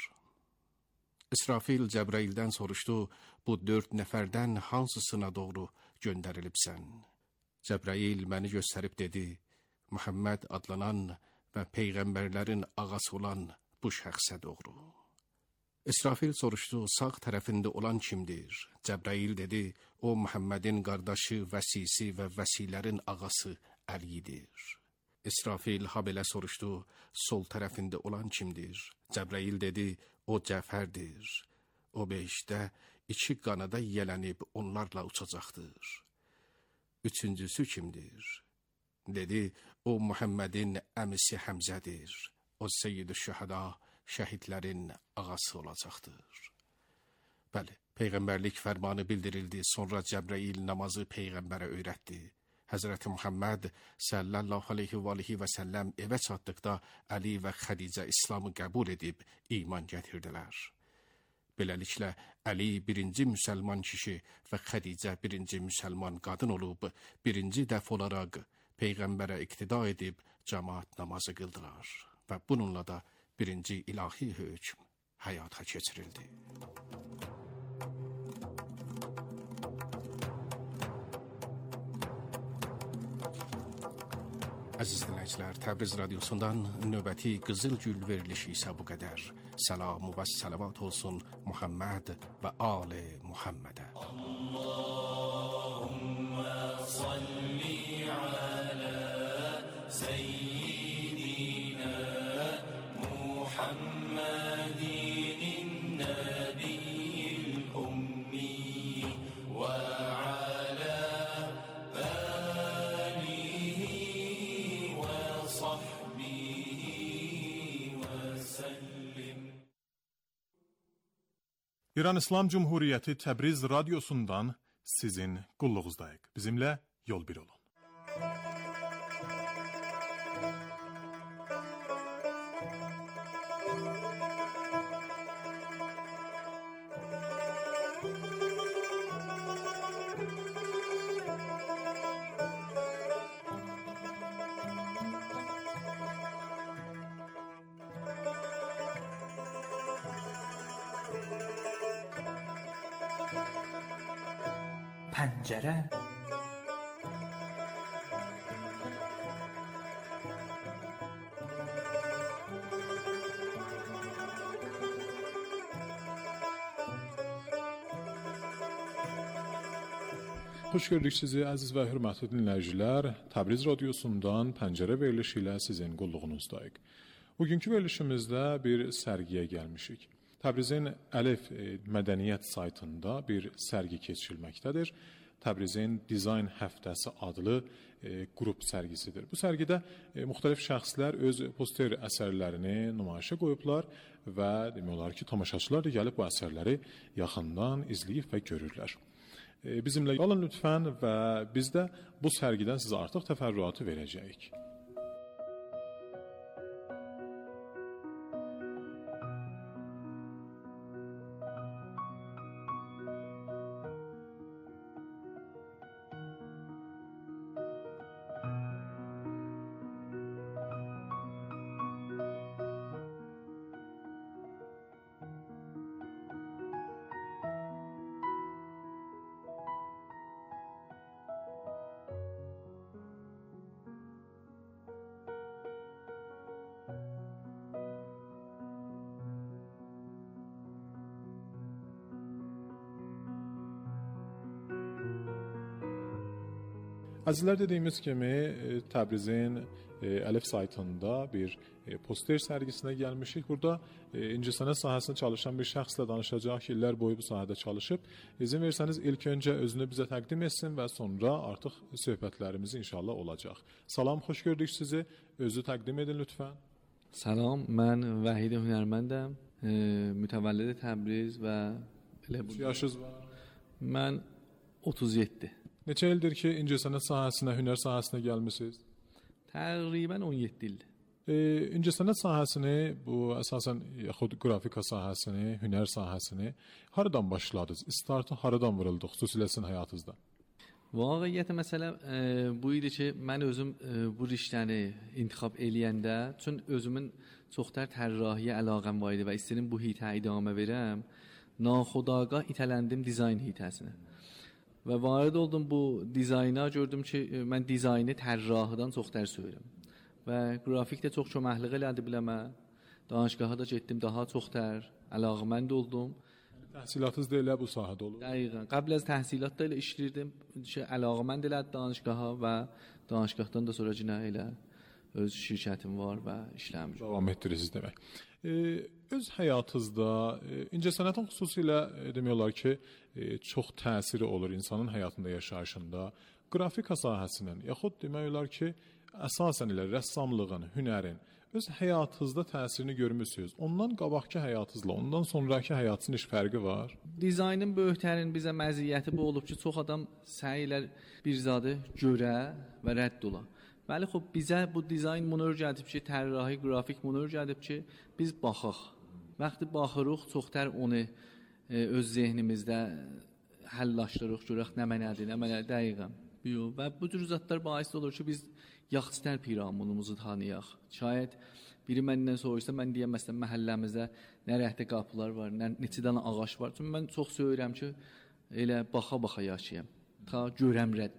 İsrafil Cəbraildən soruşdu: bu 4 nəfərdən hansısına doğru göndərilibsən? Cəbrail məni göstərib dedi: Muhammed adlanan və peyğəmbərlərin ağası olan bu şəxsə doğru. İsrafil soruşdu: sağ tərəfində olan kimdir? Cəbrail dedi: o Muhammedin qardaşı, vəsisi və vəsilərin ağası Əlidir. İsrafil habelə soruşdu: sol tərəfində olan kimdir? Cəbrail dedi: o Cəfərdir. O behişdə 2 qanada yiyələnib onlarla uçacaqdır. Üçüncüsü kimdir? Dedi: o Muhammedin əmisi Həmzədir. O Seyyid-i Şəhəda, şəhidlərin ağası olacaqdır. Bəli, peyğəmbərlik fərmanı bildirildi. Sonra Cəbrail namazı peyğəmbərə öyrətdi. Həzrəti Muhammed sallallahu aleyhi və səlləm evə çatdıqda Əli və Xədicə İslamı qəbul edib iman gətirdilər. Beləliklə, Əli birinci müsəlman kişi və Xədicə birinci müsəlman qadın olub, birinci dəf olaraq peyğəmbərə iqtida edib cəmaat namazı qıldılar və bununla da birinci ilahi hökm həyata keçirildi. Aziz dinləyicilər, Təbriz radiosundan növbəti Qızıl Gül verilişi isə bu qədər. Salam və salavat olsun Muhammed və Ali Muhammedə. Allahümme salli ala seyyidina Muhammedin nebiyyil ummi ve İran İslam Cumhuriyeti Təbriz radiosundan sizin qulluğuzdayıq. Bizimlə yol bir olun. پنجره Xoş gördük sizi əziz və hörmətli dinləyicilər. Təbriz radiosundan Pəncərə verilişi ilə sizin qulluğunuzdayıq. Bugünkü verilişimizdə bir sərgiyə gəlmişik. Təbrizin Əlif mədəniyyət saytında bir sərgi keçirilməkdədir. Təbrizin Dizayn Həftəsi adlı qrup sərgisidir. Bu sərgidə müxtəlif şəxslər öz poster əsərlərini nümayişə qoyublar və demək olar ki, tamaşaçılar da gəlib bu əsərləri yaxından izləyib və görürlər. Bizimlə qalın lütfən və biz də bu sərgidən sizə artıq təfərrüatı verəcəyik. Əzizlər, dediyimiz kimi Təbrizin Əlif saytında bir poster sərgisinə gəlmişik. Burada incəsənət sahəsində çalışan bir şəxslə danışacaq ki, illər boyu bu sahədə çalışıb. İzin versəniz ilk öncə özünü bizə təqdim etsin və sonra artıq söhbətlərimiz inşallah olacaq. Salam, xoş gördük sizi. Özü təqdim edin lütfən. Salam, mən Vəhid Hünərməndəm. Mütəvəllid Təbriz və Neçə yaşınız var? Mən 37. Neçə ildir ki, incəsənət sahəsinə, hünər sahəsinə gəlmisiniz? Təqribən 17 ildir. İncəsənət sahəsini, bu əsasən yaxud qrafika sahəsini, hünər sahəsini haradan başladınız? İstartı haradan vuruldu, xüsusilə sizin həyatınızda? Vaqiqiyyətə məsələ bu idi ki, mən özüm bu riştəni intiqab eləyəndə, çün özümün çoxtər tərrahiyə əlaqəm var idi və istəyirəm bu hitə idamə verəm, naxudagah itələndim dizayn hitəsinə. Və varid oldum bu dizayna, gördüm ki, mən dizaynı tərrahıdan çox dərs öyrəm. Və qrafik də çox köməklik elədi biləmə. Danışqaha da getdim, daha çox tər əlaqəmənd oldum. Təhsilatınız da elə bu sahədə olur? Dəqiqən. Qəbl az təhsilat da elə işləyirdim. Əlaqəmənd elədi danışqaha və danışqahdan da sonra cinə elə öz şirkətim var və işləmir. Davam etdirirsiniz demək. Öz həyatınızda incəsənətin xüsusilə demək olar ki, çox təsiri olur insanın həyatında, yaşayışında. Qrafika sahəsinin, yaxud demək olar ki, əsasən elə rəssamlığın, hünərin öz həyatınızda təsirini görmüsünüz. Ondan qabaqki həyatınızla, ondan sonraki həyatınızın heç fərqi var? Dizaynın böyüklərin bizə məziyyəti bu olub ki, çox adam səyilər bir zadı görə və rədd ola. Bəli, xub, bizə bu dizayn bunu öyrədib ki, tərrahi, qrafik bunu öyrədib ki, biz baxaq. Vaxtı baxırıq, çoxtər onu öz zehnimizdə həllaşdırıq, görək nə mənədir, nə mənədir, dəqiqən. Və bu cür zatlar bahis olur ki, biz yaxçıtər piramidumuzu tanıyaq. Şayət biri məndən soruşsa, mən deyəm, məsələn, məhəlləmizdə nə rəhdə qapılar var, neçə dənə ağac var. Çünki mən çox söyürəm ki, elə baxa-baxa yaşayam, ta görəm rədd olam.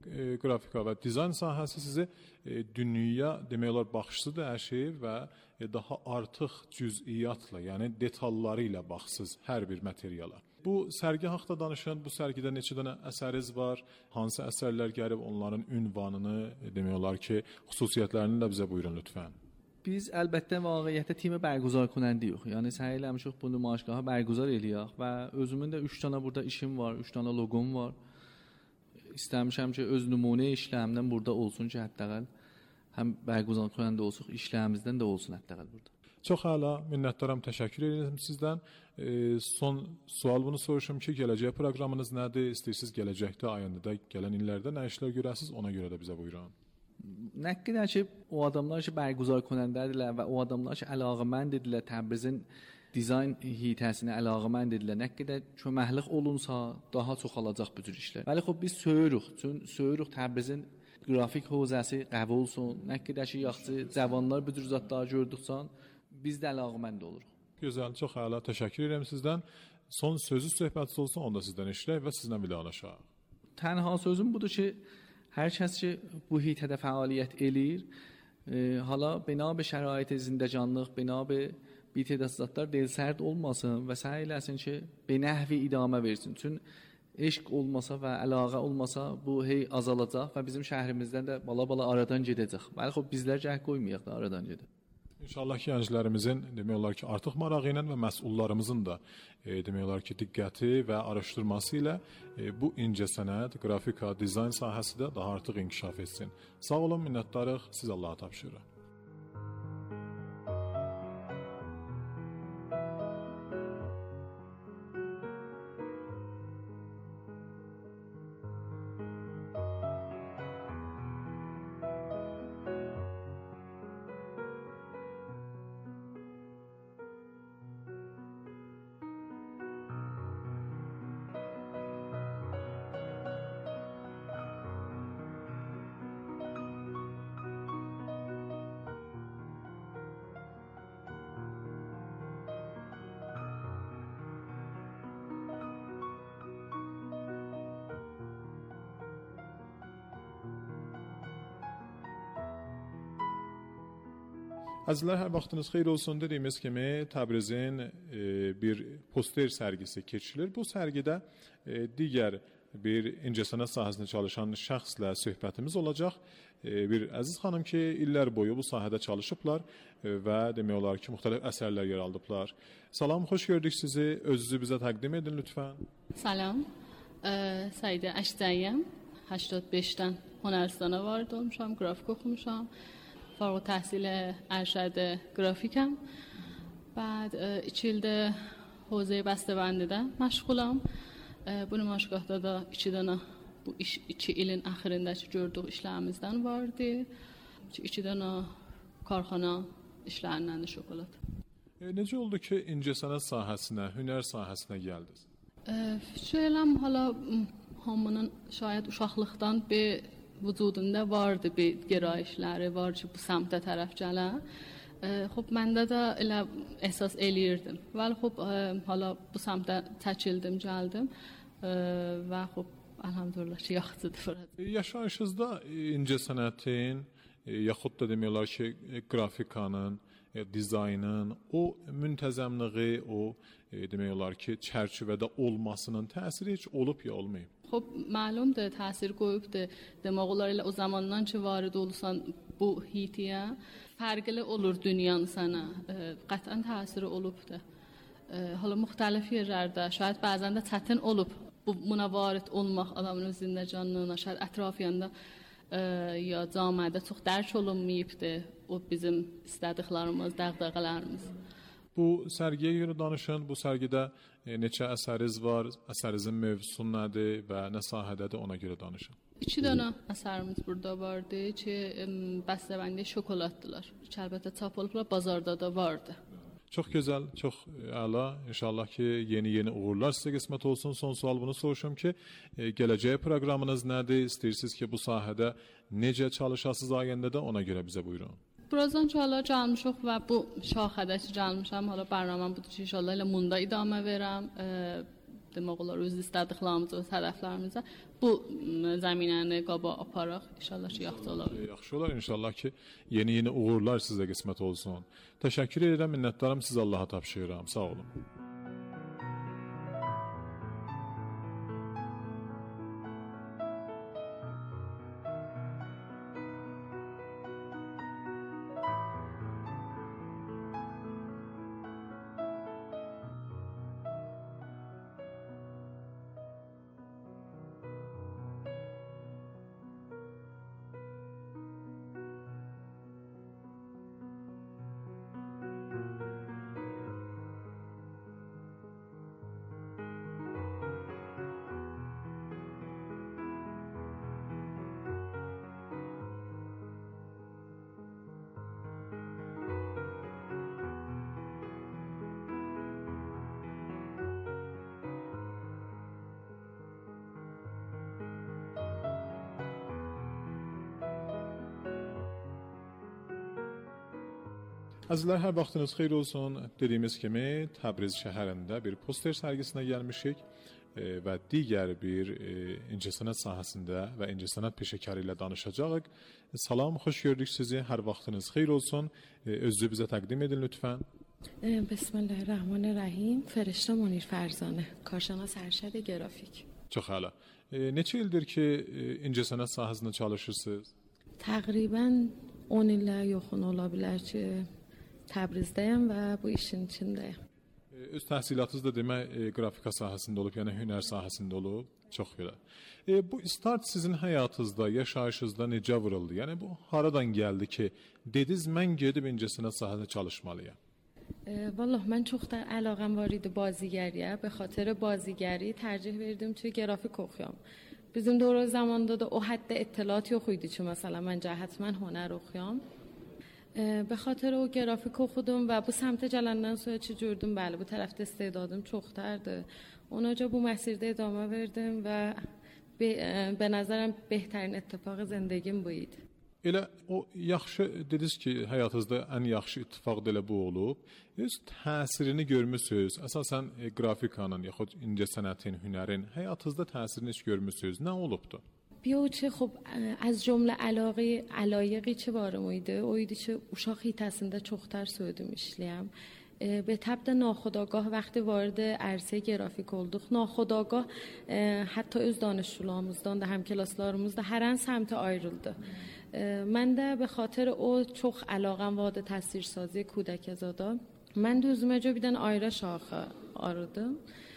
qrafika və dizayn sahəsi sizi dünyaya demək olar baxışsızdır hər şeyi və daha artıq cüz'iyyatla, yəni detalları ilə baxsız hər bir materiala. Bu sərgi haqqında danışan, bu sərgidə neçə dənə əsəriniz var, hansı əsərlər gəlib, onların ünvanını, demək olar ki, xüsusiyyətlərini də bizə buyurun lütfən. Biz əlbəttə vaqiətdə timi bərguzar کنندəyik. Yəni səy eləmişik bu nümayişgahı bərguzar eləyək və özümün də 3 dənə burada işim var, 3 dənə loqom var. İstəmişəm ki, öz nümunə işlərimdən burada olsun ki, hətta həm bərguzar کننده olsun, işlərimizdən də olsun hətta burada. Çox əla, minnətdaram, təşəkkür edirəm sizdən. Son sual bunu soruşum ki, gələcək proqramınız nədir? İstəyirsiniz gələcəkdə, ayəndə, gələn illərdə nə işlər görəsiniz? Ona görə də bizə buyurun. Nə qədər ki, o adamlar ki, bərguzar کنندهdirlər və o adamlar ki, əlaqəməndirlər Təbrizin dizayn hiyətəsinə əlaqəməndirlər. Nə qədər köməklik olunsa, daha çox alacaq bu cür işlər. Bəli, xub biz söyürük Təbrizin qrafik hövzəsi qəbul olsun. Nə qədər ki, yaxşı cavanlar bu cür zətləri gördükcə biz də əlaqəmənd oluruq. Gözəl, çox əla, təşəkkür edirəm sizdən. Son sözü söhbətiniz olsun, onda sizdən işlək və sizlə vidalaşaq. Tənha sözüm budur ki, hər kəs ki bu hiyətədə fəaliyyət eləyir, hala bina be şərait zindəcanlıq, bina be bitədəs zatlar delsərd olmasın və səy eləsin ki, be nəhvi idamə versin. Çünki eşq olmasa və əlaqə olmasa bu hey azalacaq və bizim şəhrimizdən də bala-bala aradan gedəcək. Bəli, xub bizlər cəhd qoymayaq da aradan gedək. İnşallah ki, gənclərimizin demək olar ki, artıq marağı ilə və məsullarımızın da demək olar ki, diqqəti və araşdırması ilə bu incəsənət, qrafika, dizayn sahəsi də daha artıq inkişaf etsin. Sağ olun, minnətdarıq, siz Allaha tapşırıq. Əzizlər, hər vaxtınız xeyir olsun. Dediyimiz kimi Təbrizin bir poster sərgisi keçirilir. Bu sərgidə digər bir incəsənət sahəsində çalışan şəxslə söhbətimiz olacaq. Bir əziz xanım ki, illər boyu bu sahədə çalışıblar və demək olar ki, müxtəlif əsərlər yer aldıblar. Salam, xoş gördük sizi. Özünüzü bizə təqdim edin lütfən. Salam, Səidə Əşdəyəm. 85-dən هنرستانه وارد olmuşam, grafik oxumuşam. فارغ التحصیل ارشد گرافیکم. بعد 2 ildə حوزه بسته‌بندیdə məşğulam. Bu nümayişgahda da 2 dənə bu 2 ilin axırındakı gördüyük işlərimizdən vardı. 2 dənə karxana işlərindən də şokolad. Necə oldu ki, incəsənət sahəsinə, hünər sahəsinə gəldiniz? Şöyləm, hala hamının şayət uşaqlıqdan bir vücudunda vardı bir gerayişləri var ki, bu səmtə tərəf gələ. Xub məndə də elə əsas eləyirdim. Vəli xub hala bu səmtə çəkildim, gəldim və xub elhamdülillah ki, yaxşıdır. Yaşayışınızda incəsənətin yaxud da demək olar ki, qrafikanın, dizaynın o müntəzəmliyi, o demək olar ki, çərçivədə olmasının təsiri heç olub ya olmayıb? خب معلومdır, təsir qoyubdur. Demək olar elə o zamandan ki varid olursan bu hitiyə, fərqli olur dünyanın sənə. Qətən təsiri olubdur. Hala müxtəlif yerlərdə, şayad bəzən də çətin olub bu buna varid olmaq adamın özündə canlılığına, şayad ətrafında ya camiədə çox dərk olunmayıbdır o bizim istədiklərimiz, dəğdəğələrimiz. Bu sərgiyə görə danışın, bu sərgidə neçə əsəriniz var, əsərinizin mövzusu nədir və nə sahədədir, ona görə danışın. 2 dənə əsərimiz burada vardı ki, bəstəbəndi şokoladdılar. Əlbəttə çap olublar, bazarda da vardı. Çox gözəl, çox əla. İnşallah ki, yeni uğurlar sizə qismət olsun. Son sual bunu soruşum ki, gələcək proqramınız nədir? İstəyirsiniz ki, bu sahədə necə çalışasınız ayəndə də ona görə bizə buyurun. Birazdan ki, hala gəlmişik və bu şaxədə ki, gəlmişəm. Hala bərnaməm budur ki, inşallah elə munda idamə verəm. demək olar öz istədiklərimiz, öz hədəflərimizə bu zəminəni qaba aparaq. İnşallah ki, yaxşı olar. Yaxşı olar inşallah ki, yeni uğurlar sizə qismət olsun. Təşəkkür edirəm, minnətdaram, siz Allaha tapşırıram. Sağ olun. Əzizlər, hər vaxtınız xeyir olsun. Dediyimiz kimi Təbriz şəhərində bir poster sərgisinə gəlmişik və digər bir incəsənət sahəsində və incəsənət peşəkarı ilə danışacağıq. Salam, xoş gördük sizi. Hər vaxtınız xeyir olsun. Özünüzü bizə təqdim edin lütfən. Bismillahirrahmanirrahim. Ferişte Munir Ferzanə, karşınaş ərşəd qrafik. Çox əla. Neçə ildir ki incəsənət sahəsində çalışırsınız? Təqribən 10 illə yaxın ola bilər ki, Təbrizdəyəm və bu işin içindəyəm. Öz təhsilatınız da demək qrafika sahəsində olub, yəni hünər sahəsində olub. Çox gözəl. Bu start sizin həyatınızda, yaşayışınızda necə vuruldu? Yəni bu haradan gəldi ki, dediniz mən gedib incəsənət sahəsində çalışmalıyam? والله من çox da əlaqəm var idi bازیگریه. به خاطر بازیگری ترجیح verdim ki, grafik oxuyam. Bizim dövrə zamanda da o həddə اطلاعات yox idi ki, مثلا من cəhətmən hünər oxuyam. به خاطر o grafik oxudum və bu səmtə gələndən sonra ki gördüm, bəli, bu tərəfdə istedadım çoxdardı. Onaca bu məsirdə idamə verdim və به نظرم بهترین اتفاق زندگیم bu idi. Elə o yaxşı dediniz ki, həyatınızda ən yaxşı ittifaq da elə bu olub. Öz təsirini görmüsünüz. Əsasən qrafikanın yaxud incəsənətin, hünərin həyatınızda təsirini heç görmüsünüz. Nə olubdu? بیا چه خب از جمله علایقی چه بارم oydu که uşaq hitəsində çoxtar söydüm işləyəm. به طبع ناخودآگاه وقتی وارد عرصه گرافیک olduk, ناخودآگاه حتی öz danışçularımızdan da həmklaslarımız da hər an səmtə ayrıldı. Mən də به خاطر o çox əlaqəm vardı təsvirsazı kudəkəzada. Mən də özüməcə bir dənə ayrı şaxə aradım.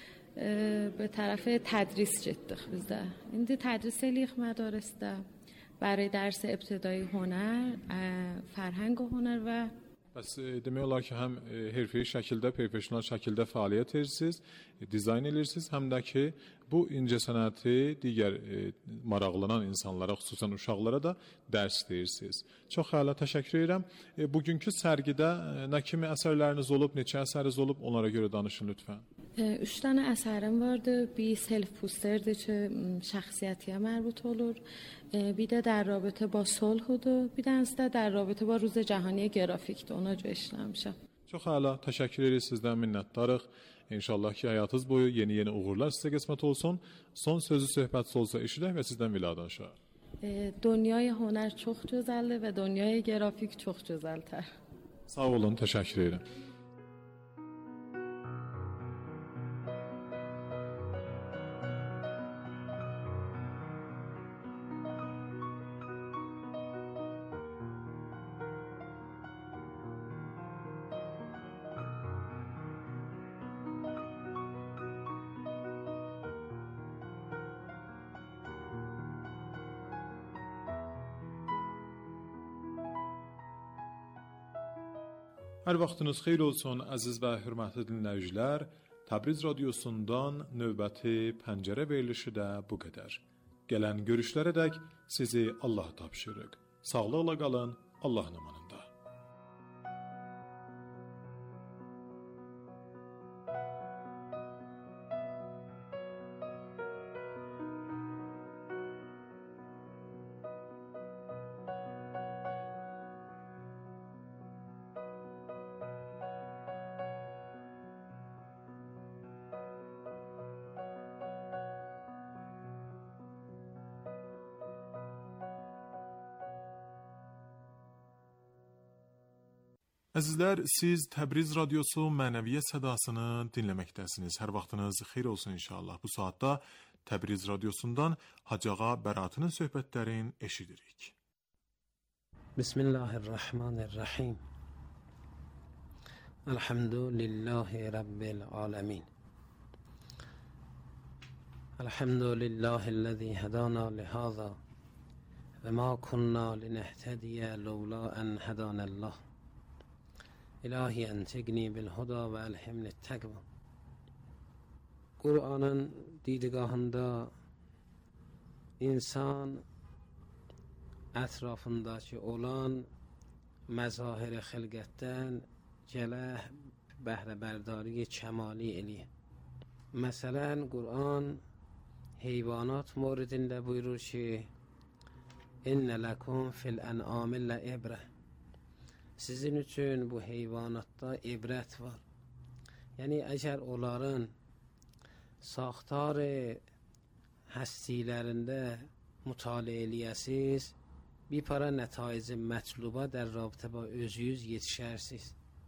به طرف تدریس getdik biz də. İndi tədris eləyirik mədarəsdə برای درس ابتدایی هنر، فرهنگ و هنر və Bəs demək olar ki, həm hərfi şəkildə, professional şəkildə fəaliyyət edirsiniz, dizayn edirsiniz, həm də ki, bu incəsənəti digər maraqlanan insanlara, xüsusən uşaqlara da dərs deyirsiniz. Çox əla, təşəkkür edirəm. Bugünkü sərgidə nə kimi əsərləriniz olub, neçə əsəriniz olub, onlara görə danışın lütfən. 3 dənə əsərim vardı. Bir self posterdir ki, şəxsiyyətiyə mərbut olur. Bir də در رابطه با صلح و bir dənəsi də در رابطه با روز جهانی گرافیکdir. Ona görə işləmişəm. Çox əla, təşəkkür edirik, sizdən minnətdarıq. İnşallah ki, həyatınız boyu yeni uğurlar sizə qismət olsun. Son sözü söhbət olsa eşidək və sizdən viladanışaq. دنیای هنر çox gözəldir və دنیای گرافیک çox gözəldir. Sağ olun, təşəkkür edirəm. Hər vaxtınız xeyir olsun, əziz və hörmətli dinləyicilər. Təbriz radiosundan növbəti pəncərə verilişi də bu qədər. Gələn görüşlərədək sizi Allah tapşırıq. Sağlıqla qalın, Allahın amanında. Əzizlər, siz Təbriz Radiosu Mənəviyyət Sədasını dinləməkdəsiniz. Hər vaxtınız xeyir olsun inşallah. Bu saatda Təbriz Radiosundan Hacıağa Bəratının söhbətlərini eşidirik. Bismillahirrahmanirrahim. Elhamdülillahi Rabbil alemin. Elhamdülillahi'llezî hedâna lihâzâ ve mâ kunnâ linehtediye levlâ en hedânallah. İlahi entegni bil huda ve elhimni tekva. Kur'an'ın didgahında insan etrafındaki olan mezahir-i xilqətdən gələ bəhrəbərdari kəmali eləyir. Məsələn, Kur'an heyvanat moridində buyurur ki, İnnə ləkum fil ən'amil lə ibrə. Sizin üçün bu heyvanatda ibrət var. Yəni, əgər onların saxtar həstilərində mütaliə eləyəsiz, bir para nətaiz mətluba در رابطه با özünüz yetişərsiz.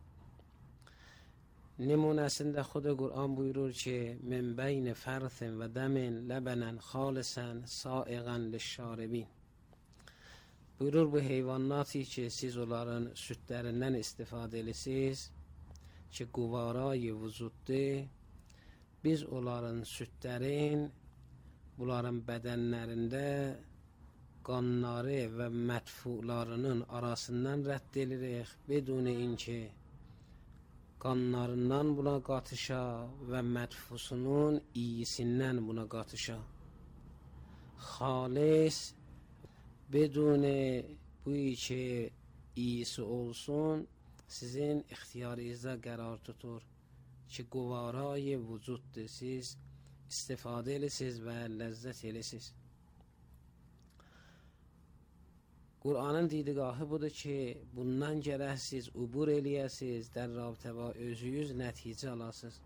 Nümunəsində Xuda Qur'an buyurur ki, Min beyn fərsin və dəmin ləbənən xalisən saiqən lişşaribin. Buyurur bu heyvanatı ki, siz onların südlərindən istifadə edirsiniz ki, quvarayı vücuddur. Biz onların südlərin, bunların bədənlərində qanları və mətfularının arasından rədd edirik, beduni inki qanlarından buna qatışa və mətfusunun iyisindən buna qatışa. Xalis بدون بویی که iyisi olsun sizin ixtiyarınızda qərar tutur ki, quvarayı vücuddur, siz istifadə edirsiniz və ləzzət edirsiniz. Qur'anın didgahı budur ki, bundan gərək siz ubur eləyəsiniz, در رابطه با özünüz nəticə alasınız.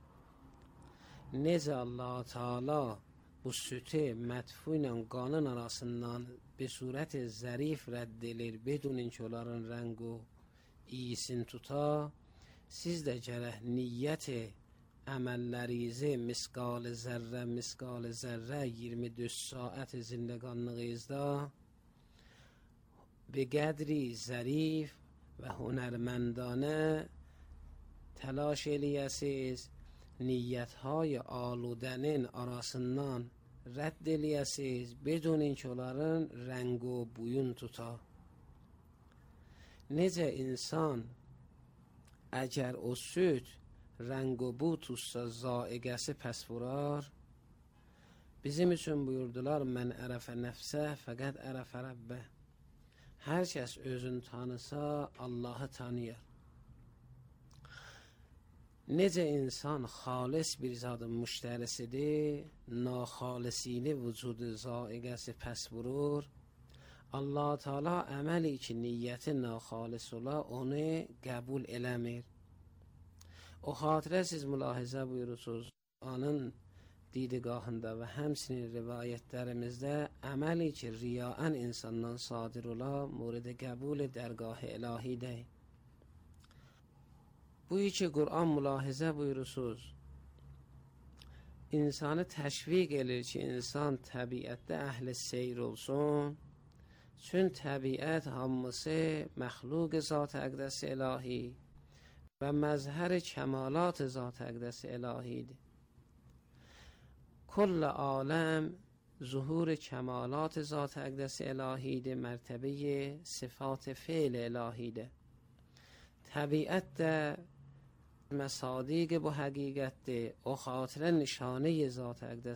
Necə Allah Teala bu sütü mətfu ilə qanın arasından به صورت ظریف رد edilir, بدون اینکه onların rəng و iyisini tuta, siz də gərək niyyət əməllərinizi misqal zərrə 24 saat zindəqanlığınızda به قدری ظریف و هنرمندانه تلاش eləyəsiniz, niyyətهای aludənin arasından rədd eləyəsiniz, بدون اینکه onların rəng و buyun tuta. Necə insan əgər o süd rəng و bu tutsa zaiqəsi pəs vurar, bizim üçün buyurdular, mən ərəfə nəfsə fəqət ərəfə rəbbə. Hər kəs özünü tanısa Allahı tanıyır. Necə insan xalis bir zadın müştərisidir, naxalisini vücudu zaiqəsi pəs vurur, Allah Teala əməli ki niyyəti naxalis ola, onu qəbul eləmir. O xatirə siz mülahizə buyurursunuz, anın didgahında və həmsinin rivayətlərimizdə əməli ki riyaən insandan sadir ola, mورد qəbul dərgah-ı ilahidir. Bu ki Qur'an mülahizə buyurursunuz, insanı təşviq edir ki, insan təbiətdə əhl-i seyr olsun, çün təbiət hamısı məxluq zat-ı əqdəs ilahi və məzhər kəmalat zat-ı əqdəs ilahidir. Kull aləm zuhur kəmalat zat-ı əqdəs ilahidir, mərtəbəyə sifat fe'l ilahidir. təbiət də مصادیق bu həqiqətdir. O xatirə nişanə zat-ı əqdəs